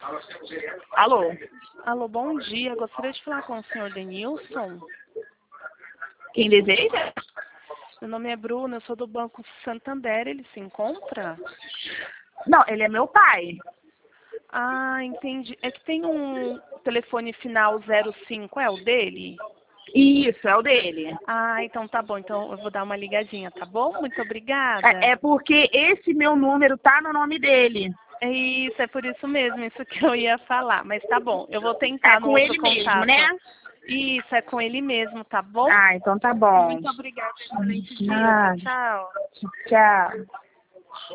Alô? Alô, bom dia. Gostaria de falar com o senhor Denilson. Quem deseja? Meu nome é Bruna, eu sou do Banco Santander. Ele se encontra? Não, ele é meu pai. Ah, entendi. É que tem um telefone final 05, é o dele? Isso, é o dele. Ah, então tá bom. Então eu vou dar uma ligadinha, tá bom? Muito obrigada. É porque esse meu número tá no nome dele. É isso, é por isso mesmo, isso que eu ia falar. Mas tá bom, eu vou É tentar no com outro ele mesmo, contato. né? Isso, é com ele mesmo, tá bom? Ah, então tá bom. Muito obrigada. Excelente dia. Tchau, tchau. Tchau.